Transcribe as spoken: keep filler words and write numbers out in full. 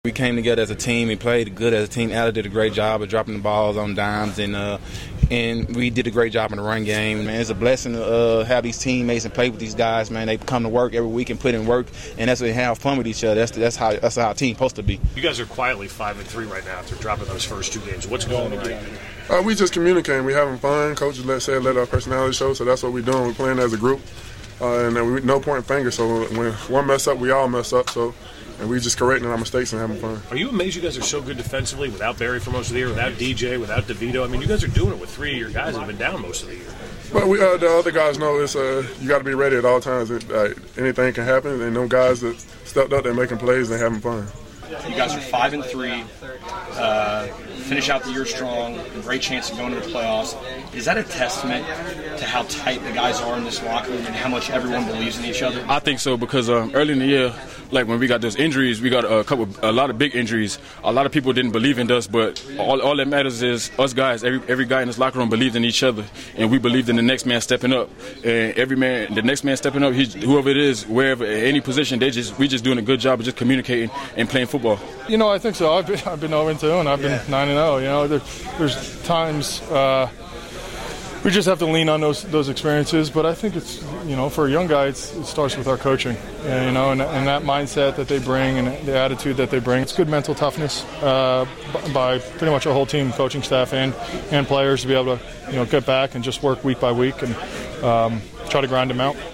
We came together as a team. We played good as a team. Allen did a great job of dropping the balls on dimes, and uh, and we did a great job in the run game. Man, it's a blessing to uh, have these teammates and play with these guys. Man, they come to work every week and put in work, and that's what they have fun with each other. That's that's how that's how a team's supposed to be. You guys are quietly five and three right now after dropping those first two games. What's going on? Uh, we just communicating. We having fun. Coaches let said let our personality show, so that's what we're doing. We're playing as a group, uh, and then we no point fingers. So when one mess up, we all mess up. So. And we just correcting our mistakes and having fun. Are you amazed you guys are so good defensively without Barry for most of the year, without D J, without DeVito? I mean, you guys are doing it with three of your guys that have been down most of the year. But we, uh, the other guys know it's uh, you got to be ready at all times. It, uh, anything can happen, and them guys that stepped up, they're making plays, they're having fun. You guys are five and three. Uh, finish out the year strong. Great chance of going to the playoffs. Is that a testament to how tight the guys are in this locker room and how much everyone believes in each other? I think so because uh, early in the year, like when we got those injuries, we got a couple, a lot of big injuries. A lot of people didn't believe in us, but all, all that matters is us guys. Every every guy in this locker room believed in each other, and we believed in the next man stepping up. And every man, the next man stepping up, he's, whoever it is, wherever, any position, they just we just doing a good job of just communicating and playing football. You know, I think so. I've been I've been oh and two, and I've been nine and oh. You know, there, there's times. Uh, We just have to lean on those those experiences, but I think it's, you know, for a young guy, it's, it starts with our coaching, and, you know, and, and that mindset that they bring and the attitude that they bring. It's good mental toughness uh, by pretty much our whole team, coaching staff and and players, to be able to, you know, get back and just work week by week and um, try to grind them out.